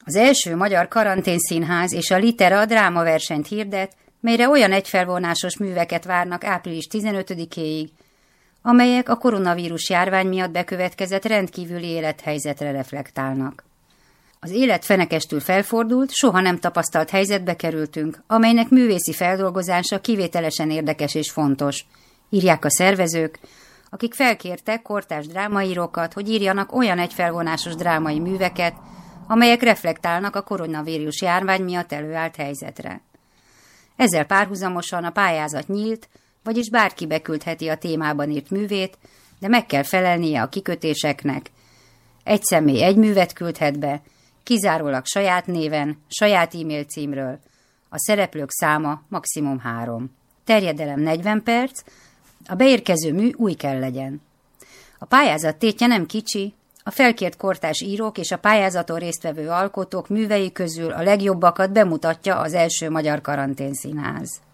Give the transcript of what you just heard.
Az első magyar karanténszínház és a Litera drámaversenyt hirdet, melyre olyan egyfelvonásos műveket várnak április 15-éig, amelyek a koronavírus járvány miatt bekövetkezett rendkívüli élethelyzetre reflektálnak. Az élet fenekestül felfordult, soha nem tapasztalt helyzetbe kerültünk, amelynek művészi feldolgozása kivételesen érdekes és fontos, írják a szervezők, akik felkértek kortárs drámaírókat, hogy írjanak olyan egyfelvonásos drámai műveket, amelyek reflektálnak a koronavírus járvány miatt előállt helyzetre. Ezzel párhuzamosan a pályázat nyílt, vagyis bárki beküldheti a témában írt művét, de meg kell felelnie a kikötéseknek. Egy személy egy művet küldhet be, kizárólag saját néven, saját e-mail címről. A szereplők száma maximum 3. Terjedelem 40 perc, a beérkező mű új kell legyen. A pályázat tétje nem kicsi, a felkért kortárs írók és a pályázaton résztvevő alkotók művei közül a legjobbakat bemutatja az első magyar karanténszínház.